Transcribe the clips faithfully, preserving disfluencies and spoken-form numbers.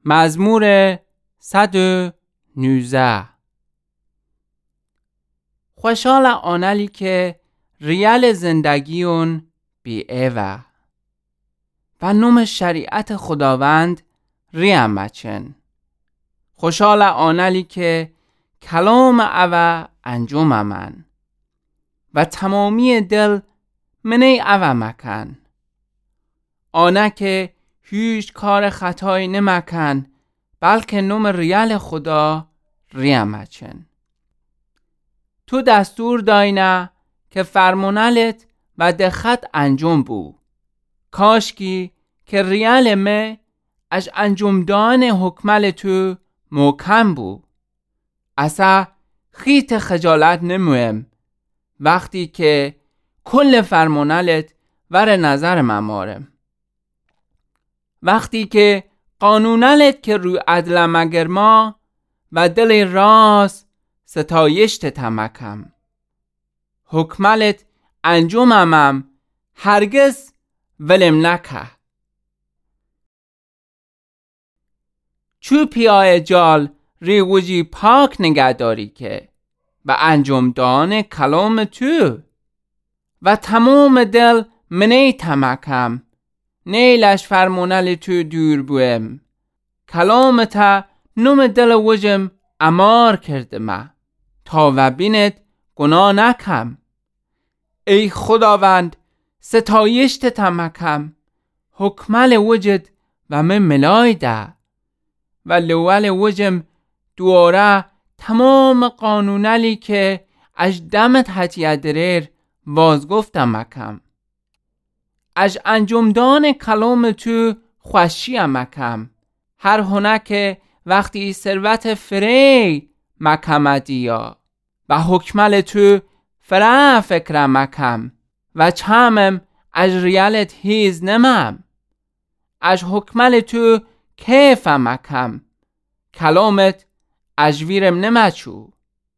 مزمور صد و نوزده. خوشحال آنلی که ریال زندگیون بی ایوه و نوم شریعت خداوند ریم مچن. خوشحال آنلی که کلام اوه انجام من و تمامی دل منی اوه مکن. آنه که هیچ کار خطایی نمکن بلکه نوم ریال خدا ریم مچن. تو دستور داینه که فرمونلت و دخت انجام بو. کاشکی که ریال مه از انجام دان حکمل تو محکم بو. اصلا خیت خجالت نمویم وقتی که کل فرمونلت ور نظر ممارم. وقتی که قانونلت که روی عدل مگرما و دل راست ستایشت تمکم. حکملت انجامم هرگز ولم نکه. چو پیای جال ریوجی پاک نگه داری که و انجام دان کلام تو و تمام دل منی تمکم. نیلش فرمونل تو دور بویم. کلام تا نوم دل وجم امار کرده ما تا و بینت گناه نکم. ای خداوند ستایشت تمکم. حکمل وجد و من ملایده و لول وجم دواره تمام قانونلی که اج دمت حتیه دریر بازگفتم مکم. اج انجامدان کلام تو خوشی مکم. هر هنه که وقتی ثروت فری مکمدیا و حکمل تو فرا فکر مکم و چامم اج ریالت هیز نمم. اج حکمل تو کیف مکم. کلامت اج ویرم نمچو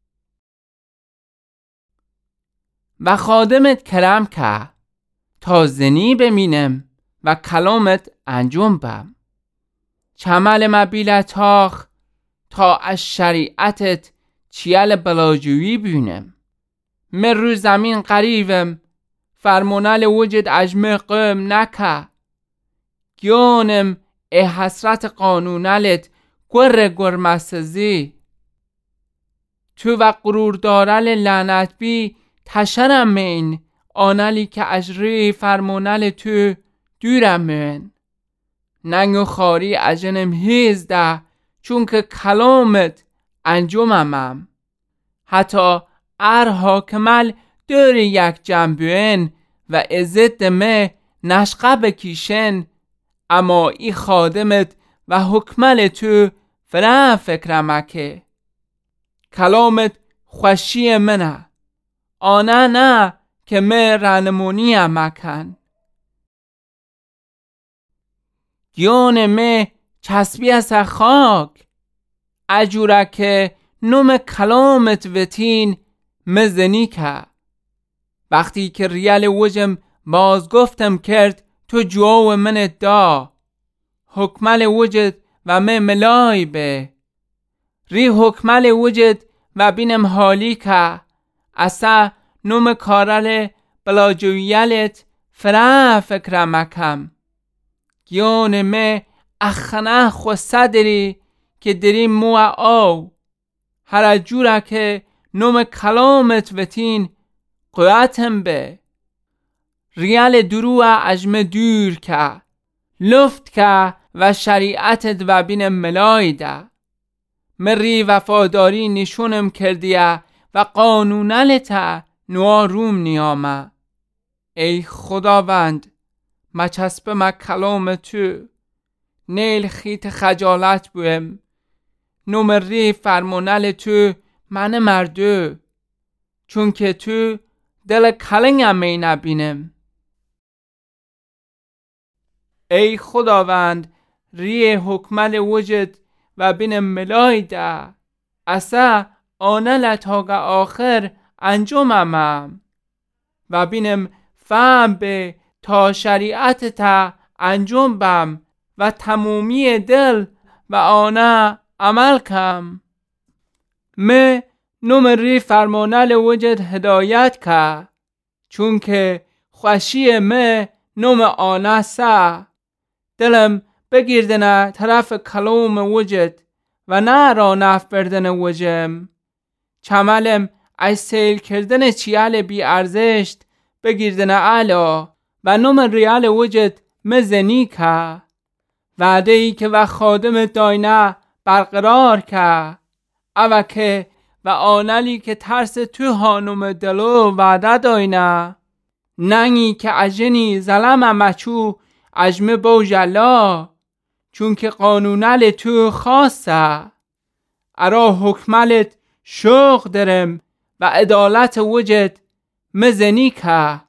و خادمت کرم که تا زنی بمینم و کلامت انجام بم. چمل مبیلتاخ تا از شریعتت چیل بلاجویی بینم. من رو زمین قریبم فرمونل وجد اجمه قم نکه. گیانم ای حسرت قانونلت گر گرمسزی. تو و قرور دارل لعنت بی تشرم من آنلی که اجری فرمونل تو دورم من. ننگو خاری اجنم هیزده چون که کلامت انجامم. حتی ار حاکمل دوری یک جنبین و عزت مه نشقه بکیشن اما ای خادمت و حکمل تو فرا فکر مکه. کلامت خوشی منه آنه نه که مه رنمونی مکن. گیان مه چسبی از خاک اجوره که نوم کلامت وتین مزنی که. وقتی که ریال وجم باز گفتم کرد تو جواب من دا. حکمل وجد و من ملای به ری حکمل وجد و بینم حالی که اصلا نوم کارل بلاجویلت فرا فکر مکم. گیان مه اخنه خو صدری که دریم مو او هر جوره که نوم کلامت وتین قوتم به. ریال درو اجمه دور که لفت که و شریعتت و بین ملایده. مری وفاداری نشونم کردیه و قانونلت نواروم نیامه. ای خداوند مچسب ما کلام تو نیل خیت خجالت بویم. نومری فرمونل تو من مردو چون که تو دل کلنگم می نبینم. ای خداوند ری حکمل وجد و بین ملایده اصلا آنه لطاق آخر انجامم و بینم فهم به تا شریعت تا انجام بم و تمومی دل و آنه عمل کم. می نمری فرمانل وجد هدایت که چون که خوشی می نم آنه سه. دلم بگیردنه طرف کلام وجد و نه را نف بردن وجم. چملم از سیل کردن چیال بی ارزشت بگیردنه علا و نم ریال وجد مزنی که وعده ای که و خادم داینه برقرار که او که و آنلی که ترس تو هانوم دلو وعده داینه ننگی که اجنی ظلم مچو اجمه بوجلا چون که قانونل تو خاصه ارا حکملت شوق درم و عدالت وجد مزنی که.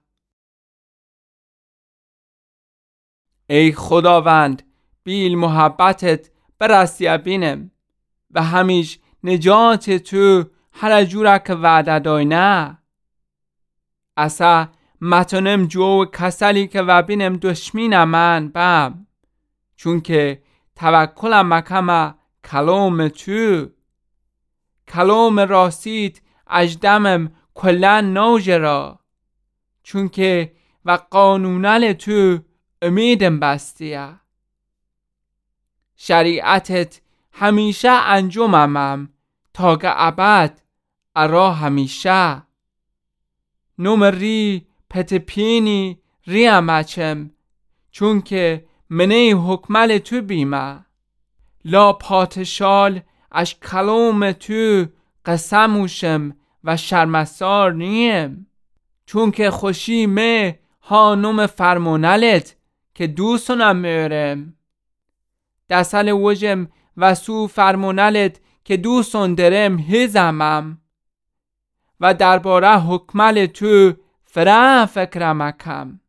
ای خداوند بیل محبتت برستی بینم و همیش نجات تو هر جوره که وعده داینه. اصلا متنم جو کسلی که و بینم دشمین من بم چون که توکلم مکمه کلام تو. کلام راستید اجدمم کلن نوجرا چون که و قانونل تو امیدم بستیه. شریعتت همیشه انجامم تا که ابد ارا همیشه. نوم ری پت پینی ریم اچم چون که منی حکمل تو بیمه. لا پاتشال اش کلام تو قسموشم و شرمسار نیم چون که خوشی می هانوم فرمونلت که دوستونم میرم. دسل وجم و سو فرمونلت که دوستون درم هزمم و درباره حکمل تو فرا فکرمکم.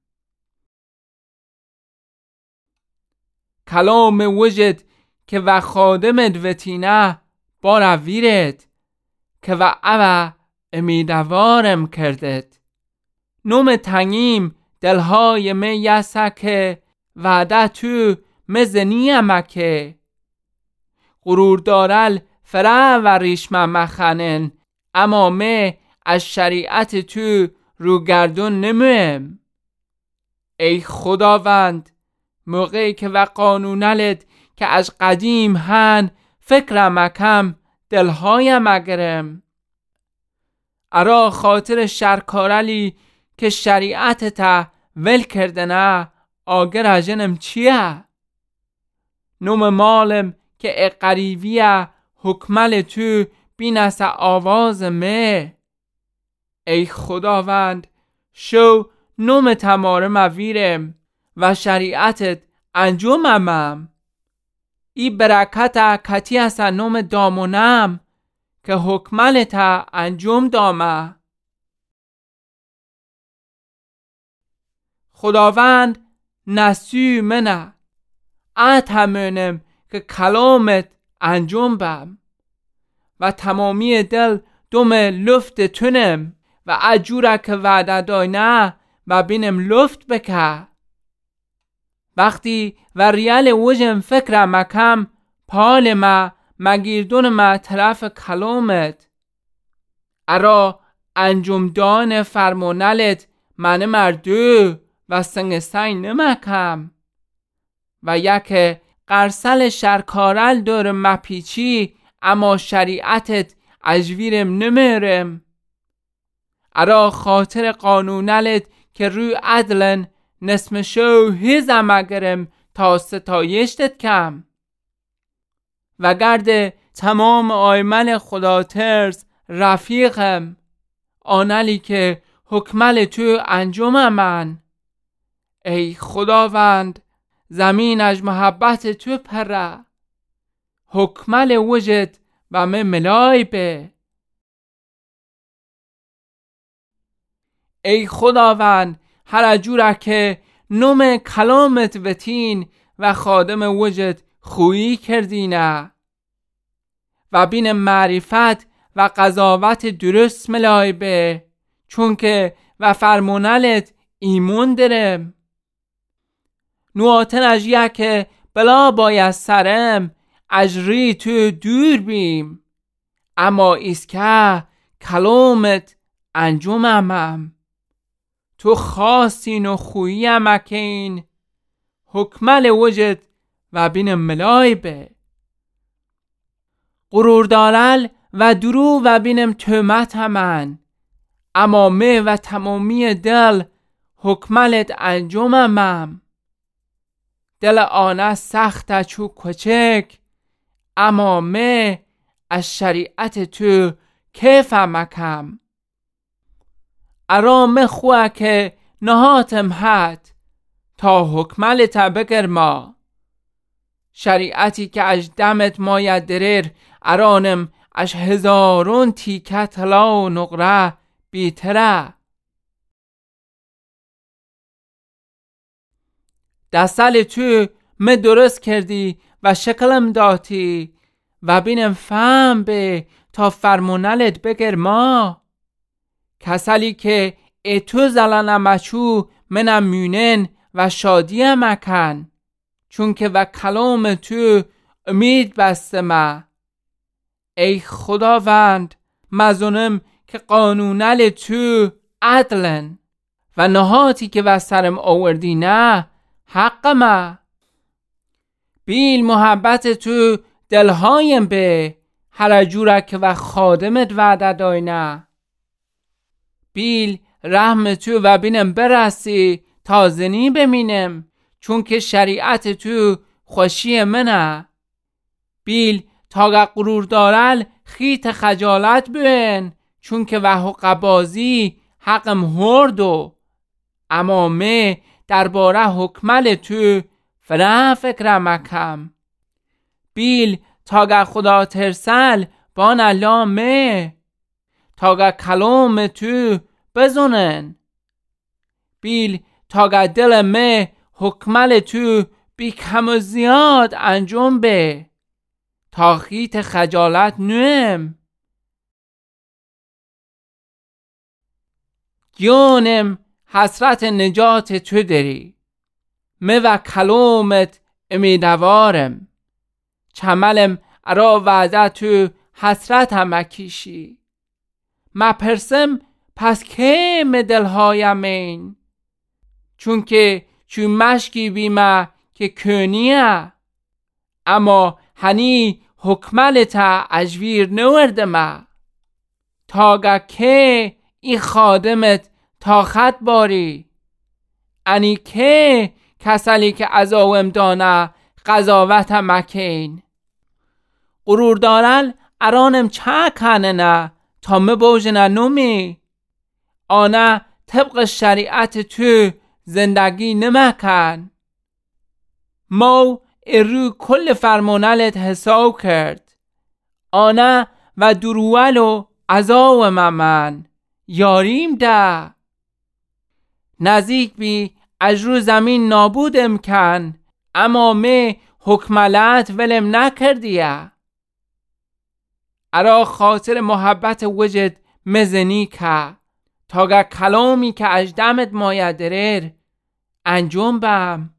کلام وجد که و خادمت وتینه بار ویرت که و او امیدوارم کردت. نوم تنگیم دلهای می یسه که وعده تو مزنیم که غرور دارل فرا و ریشم مخنن اما می از شریعت تو رو گردون نمیم. ای خداوند موقعی که و قانونلت که از قدیم هن فکرم مکم دلهایم اگرم. ارا خاطر شرکارلی که شریعت تا ول کردنه آگر اجنم چیه؟ نوم مالم که اقریبیه حکمل تو بینست آواز می. ای خداوند شو نوم تمارم ویرم و شریعتت انجامم. ای برکت کتی است نوم دامونم که حکملت انجام دامه. خداوند نسیو منه اتمنم که کلامت انجام بم و تمامی دل دوم لفت تونم و اجوره که وعده داینه و بینم لفت بکه. وقتی و ریال وجم فکر مکم پال ما مگیردون ما طرف کلامت ارا انجام دان فرمانلت من مردو و سنگستین نمکم و یک قرسل شرکارل دور مپیچی اما شریعتت اجویرم نمیرم. ارا خاطر قانونلت که روی عدلن نسم شو هیزم اگرم تا ستایشتت کم و گرد تمام آیمن خدا ترس رفیقم آنلی که حکمل تو انجام من. ای خداوند زمین از محبت تو پره حکمل وجد و من ملای به. ای خداوند هر جوره که نوم کلامت وتین و خادم وجد خویی کردینه و بین معرفت و قضاوت درست ملای به چون که و فرمونلت ایمون درم. نواتن از یک بلا باید سرم اجری تو دور بیم، اما ایسکه کلامت انجامم. تو خواستین و خوییم اکین، حکمل وجد و بین ملای به. غرور دارل و درو و بینم تومت همن، اما می و تمامی دل حکملت انجامم. دل آنه سخت چو کوچک، اما می از شریعت تو کیفم اکم. ارام خواه که نهاتم حد، تا حکملت بگر ما. شریعتی که اج دمت ماید درر، ارانم اش هزارون تیکه طلا و نقره بیتره. دستل تو می درست کردی و شکلم داتی، و بینم فهم به تا فرمونلت بگر ما. کسلی که ای تو زلنم اچو منم مونن و شادی مکن، چون که و کلام تو امید بسته ما. ای خداوند مزونم که قانونل تو عدلن، و نهاتی که و سرم آوردی نه حق ما. بیل محبت تو دلهایم به، هر جوره که و خادمت وعده داینه. بیل رحم تو و بینم برسی تا زنی بمینم، چون که شریعت تو خوشی منه. بیل تا غرور دارل خیت خجالت بین، چون که وحو قبازی حقم هردو. اما می درباره حکمل تو فنا فکرم اکم. بیل تا خدا ترسل بان الله می، تا کلام تو بزنن. بیل تا دل می حکمل تو بی کم و زیاد انجام به، تا خیت خجالت نویم. گیونم حسرت نجات تو داری، می و کلامت امیدوارم. چملم ارا وعده تو حسرت هم اکیشی. ما پرسم پس که می دلهایم این، چون که چون مشکی بیمه که کنیه. اما هنی حکملتا اجویر نوردمه، تاگه که ای خادمت تا خط باری. انی که کسلی که عذاوم دانه قضاوت مکین. غرور دارل ارانم چه کنه نه، تا مبوجنه نومی. آنه طبق شریعت تو زندگی نمکن. مو ارو کل فرمانلت حساب کرد، آنه و درول و عذاب من یاریم ده. نزدیک بی اجرو زمین نابود امکن، اما می حکملت ولم نکردیه. ارا خاطر محبت وجد مزنی که، تا کلامی که اجدمت مایدرر انجام بم.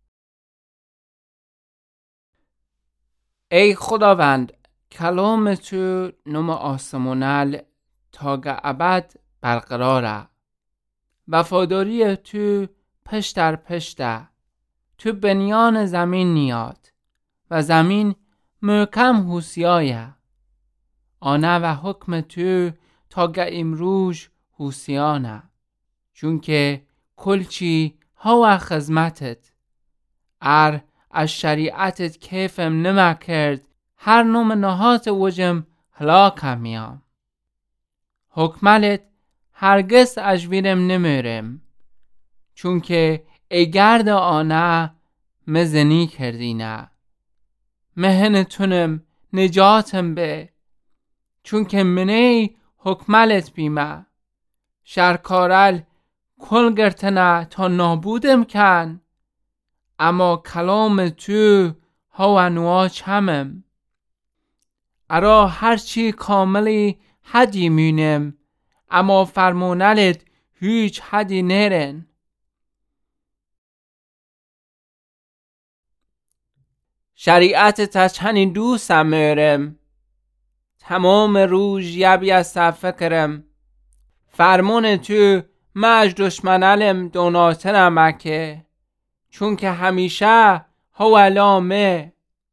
ای خداوند کلام تو نم آسمونل تا ابد برقراره. وفاداری تو پشت در پشته، تو بنیان زمین نیاد و زمین محکم هوسیایه. آنه و حکم تو تا امروز هوسیانه، چون که کلچی ها خدمتت. ار از شریعتت کیفم نما کرد، هر نوم نهات وجم هلاکم میام. حکملت هرگز اجویرم نمیرم، چون که ای گرد آنه مزنی کردینه. مهنتونم نجاتم به، چون که منی حکملت بیمه. شرکارل کل گرتنه تا نابودم کن، اما کلام تو ها نوا چمم. ارا هرچی کاملی حدی مینم، اما فرمونلت هیچ حدی نرن. شریعت تا چنین دوستم میرم، تمام روز یبی از فکرم. فرمون تو مج دشمنالم دوناترم اکه، چون که همیشه هولامه.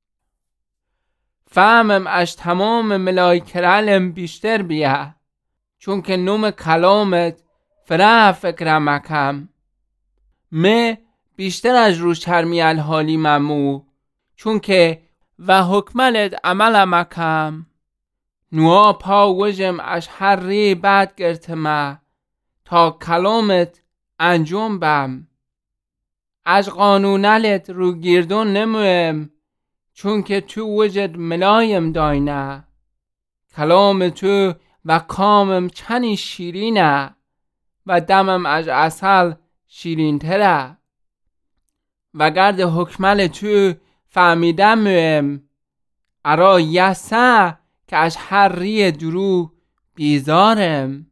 فهمم اش تمام ملائکرالم بیشتر بیا، چون که نوم کلامت فرا فکرم اکم. می بیشتر از رو چرمیال حالی ممو، چون که و حکملت عملم اکم. نوا پا وجم اش هر ری بعد گرتما، تا کلامت انجام بم. از قانونالت رو گردون نمویم، چون که تو وجد ملایم داینه. کلام تو و کامم چنی شیرینه، و دمم از عسل شیرین تره. و گرد حکمل تو فهمیدم مویم، ارا یسه که از هر ری درو بیزارم.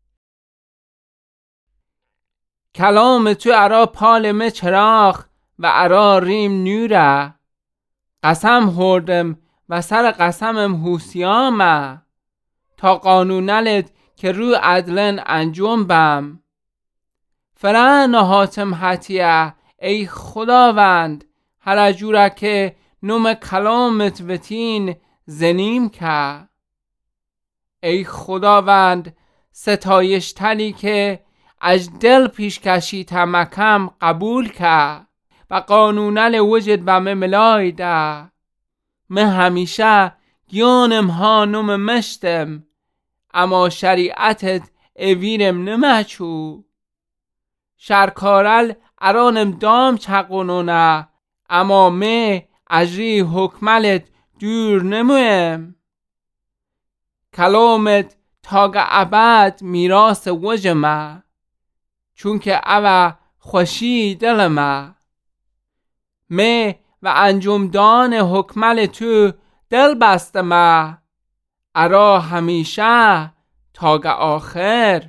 کلام تو ارا پالم چراغ و ارا ریم نوره. قسم خوردم و سر قسمم هوسیامه، تا قانونالت که رو عدلن انجام بم. فرا نهاتم حتیه ای خداوند، هر جوره که نوم کلامت وتین زنیم که. ای خداوند ستایش تلی که از دل پیش کشی تمکم قبول که، و قانونال وجد و مملای ده. من همیشه گیانم ها نوم مشتم، اما شریعتت اویرم نمچو. شرکارل ارانم دام چقونونه، اما می اجری حکملت دور نمویم. کلامت تاگ ابد میراث وجمه، چون که او خوشی دلمه. می و انجام دان حکمل تو دل بستمه، ارا همیشه تاگ آخر.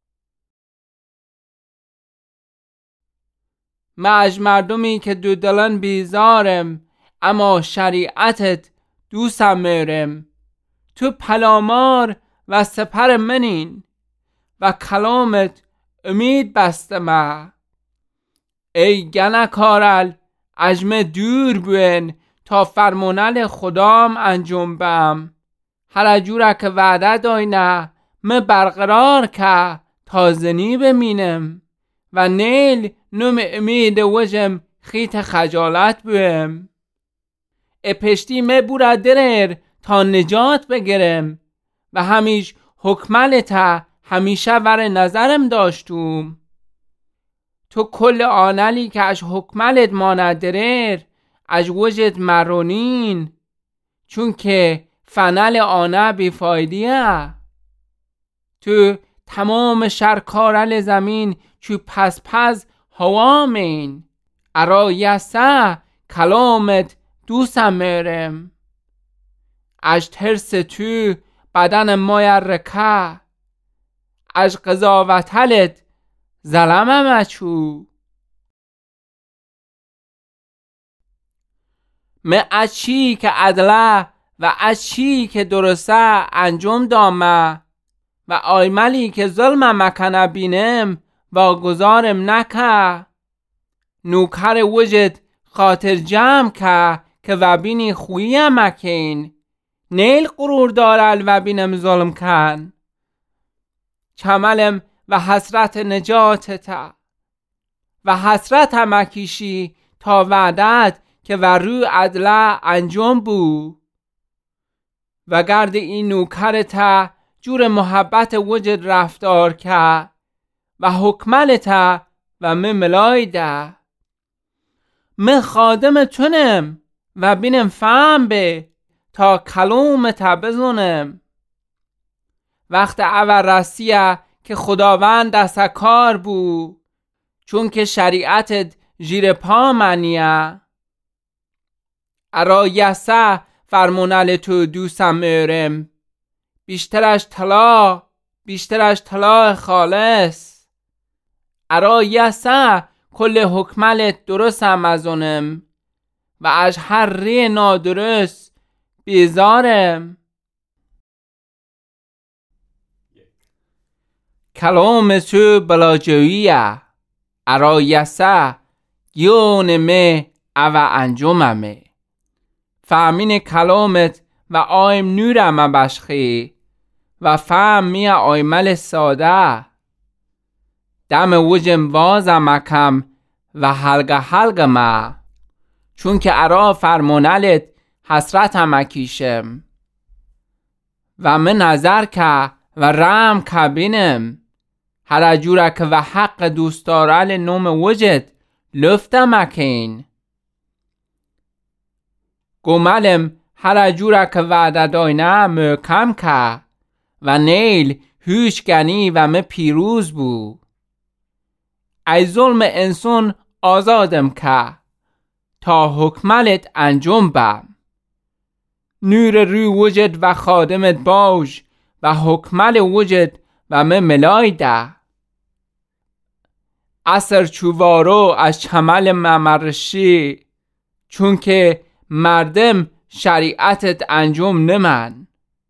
من از مردمی که دو دلن بیزارم، اما شریعتت دوستم میرم. تو پلامار و سپر منین، و کلامت امید بستمه. ای گنکارل اجمه دور بوین، تا فرمونل خدام انجام بم. هر جوره که وعده داینه من برقرار که، تا زنی بمینم. و نیل نوم امید وجم خیت خجالت بویم. ای پشتی می بورا درر تا نجات بگیرم، و همیش حکملتا همیشه ور نظرم داشتم. تو کل آنلی که از حکملت ماند درر، از وجد مرونین، چون که فنل آنه بیفایدیه. تو تمام شرکارل زمین چو پس پس هوامین، ارا یسه کلامت دوستم میرم. از ترس تو بدن مایر رکه، از قضاوتلت ظلمم اچو. من از چی که عدله و از چی که درسته انجام دامه، و آیملی که ظلمم مکنه بینم و گذارم نکه. نوکر وجد خاطر جمع که که و بینی خویم مکین، نیل قرور دارل و بینم ظلم کن. چملم و حسرت نجاتتا، و حسرت مکیشی تا وعدت که و رو عدله انجام بو. و گرد این نوکرتا جور محبت وجد رفتار که، و حکملتا و من ملایده. من خادم تونم و بینم فهم به، تا کلامتا بزنم. وقت اول رسیه که خداوند دست کار بو، چون که شریعتت جیر پا منیه. ارا یسه فرمونل تو دوستم میرم، بیشترش طلا بیشترش طلا خالص. ارا یسه کل حکملت درستم ازونم، و از هر ری نادرست بیزارم. کلام تو بلاجویه ارایسه گیون می او انجممه. فهمین کلامت و آیم نورم بشخی و فهم می آیمل ساده. دم وجم وازم اکم و حلقه حلقه ما، چون که ارا فرمونلت حسرتم اکیشم. و من نظر که و رام که بینم، هر جوره که و حق دوستارال نوم وجد لفتم اکین. گمالم هر جوره که وعده داینه محکم که و نیل هوش گنی و من پیروز بو. ای ظلم انسان آزادم که تا حکملت انجام بم. نور رو وجد و خادمت باش و حکمل وجد و من ملایده. اثر چووارو از چمل ممرشی، چون که مردم شریعتت انجام نمن.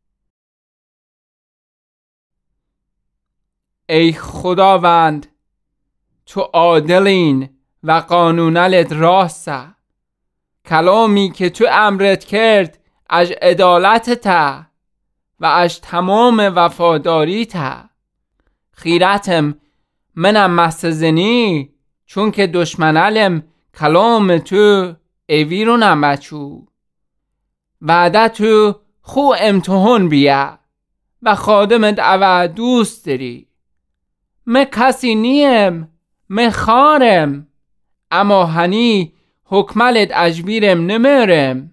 ای خداوند تو عادلین و قانونلت راسته. کلامی که تو امرت کرد از عدالتت و از تمام وفاداریت. خیرتم منم مستزنی، چون که دشمنالم کلام تو ایویرونم بچو. بعد تو خو امتحان بیا و خادمت او دوست داری. من کسی نیم، من خارم، اما هنی حکملت اجبیرم نمیرم.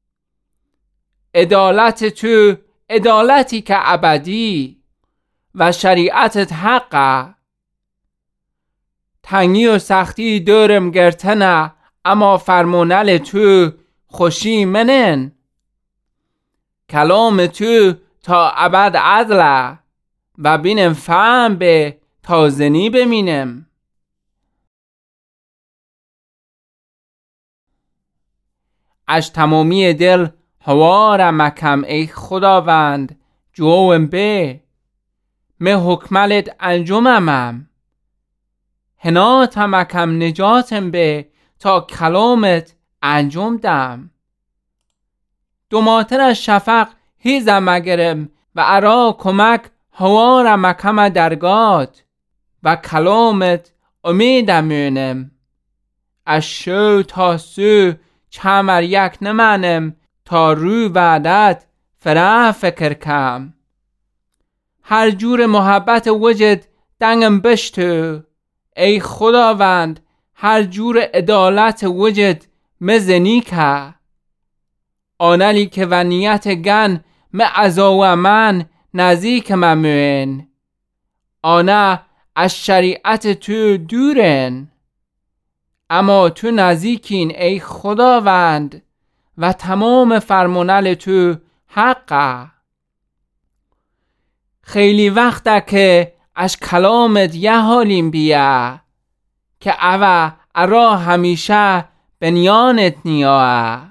عدالت تو عدالتی که ابدی و شریعتت حقه. تنگی و سختی دورم گرتنه، اما فرمونل تو خوشی منن. کلام تو تا ابد عدله و بینم فهم به تازنی بمینم. از تمامی دل هوارم مکم ای خداوند جوم به. می حکملت انجممم هناتم مکم نجاتم به تا کلامت انجام دم. دوماتر از شفق هیزم مگرم و ارا کمک هوارم مکم درگات و کلامت امیدم مونم. از شو تا سو چمر یک نمانم تا رو وعدت فرا فکر کم. هر جور محبت وجد دنگم بشتو ای خداوند. هر جور عدالت وجد مزنی که آنلی که و نیت گن م ازا و من نزدیک ممون. آنه از شریعت تو دورن، اما تو نزدیکین ای خداوند و تمام فرمانل تو حقه. خیلی وقته که از کلامت یه حالیم بیا، که اوه ارا همیشه بنیانت نیاه.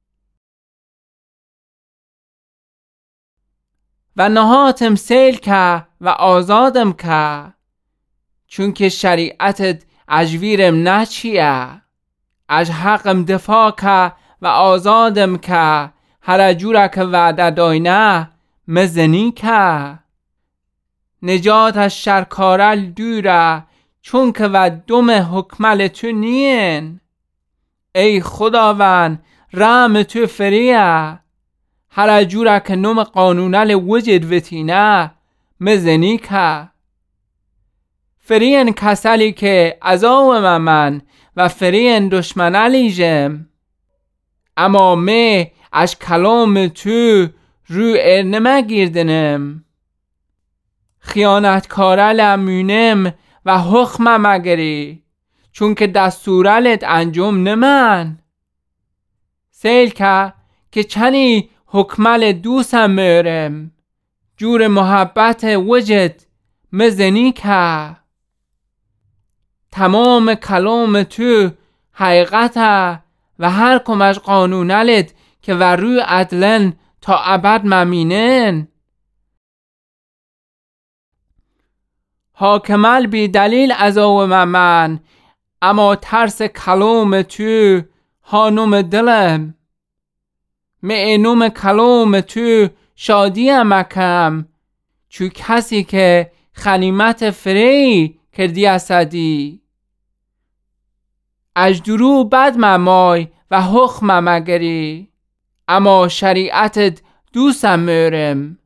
و نهاتم سیل که و آزادم که، چون که شریعتت اجویرم نچیه. از حقم دفاع که و آزادم که، هر جوره که وعده داینه مزنی که. نجات از شرکارل دوره، چون که و دم حکمل تو نین. ای خداوند رحم تو فریه، هر جوره که نوم قانونل وجد وتینه مزنی که. فرین کسلی که عذاب من و فرین دشمنالیجم، اما می از کلام تو رو ارنمه گیردنم. خیانتکارل امونم و حکم مگری، چون که دستورلت انجام نمن. سیل که که چنی حکمل دوستم میرم، جور محبت وجد مزنی که. تمام کلام تو حقیقت و هر کمش قانونالت که ور روی عدلن تا ابد ممینن. حاکمل بی دلیل عذاب من، اما ترس کلام تو هانوم دلم. معنوم کلام تو شادی مکم، چو کسی که خنیمت فری کردی اسدی. اجدرو بد ممای و حکم مگری، اما شریعتت دوستم مورم.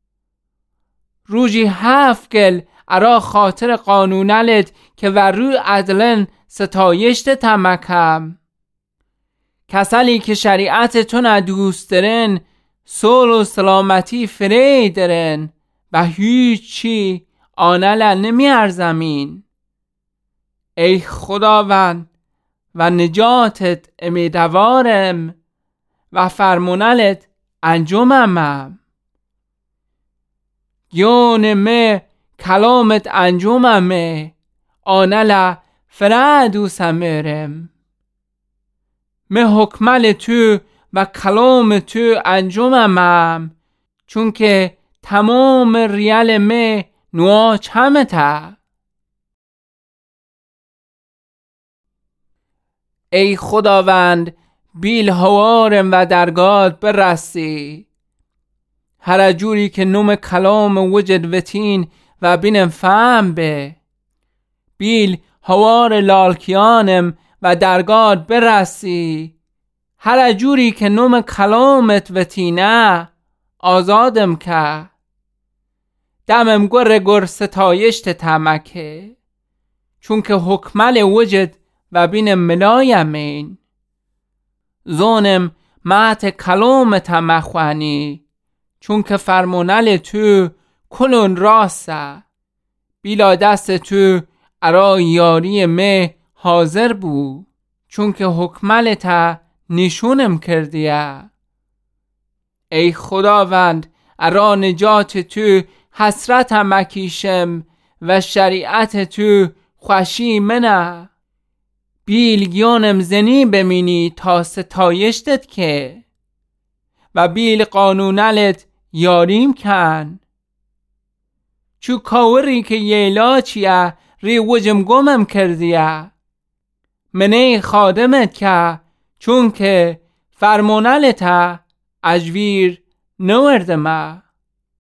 روزی هفت گل ارا خاطر قانونالت که ور روی عدلن ستایشت تمکم. کسانی که شریعت تو ندوست درن، صلح و سلامتی فری درن و هیچ چی آنل نمی ارزمین. ای خداوند و نجاتت امیدوارم و فرمانلت انجامم. گیون می کلامت انجامم، آنل فرادوسم میرم. می حکمل تو و کلام تو انجامم، چون که تمام ریال می نوا چمته. ای خداوند بیل هوارم و درگاه برسی. هر جوری که نوم کلام وجد وتین و بینم فهم به. بیل هوار لالکیانم و درگاه برسی. هر جوری که نوم کلامت وتینه آزادم که. دمم گر گر ستایشت تمکه، چون که حکمل وجد و بینم ملایمین. زونم مات کلام تمخوانی، چون که فرمانل تو کلون راسته. بیلا دست تو ارا یاری می حاضر بو، چون که حکمل تا نشونم کردیه. ای خداوند ارا نجات تو حسرتم مکیشم و شریعت تو خوشی منه. بیل گیانم زنی بمینی تا ستایشتت که، و بیل قانونلت یاریم کن. چو کاوری که ییلا چیه ری وجم گمم کردیه. منی خادمت که چون که فرمانلت اجویر نوردمه.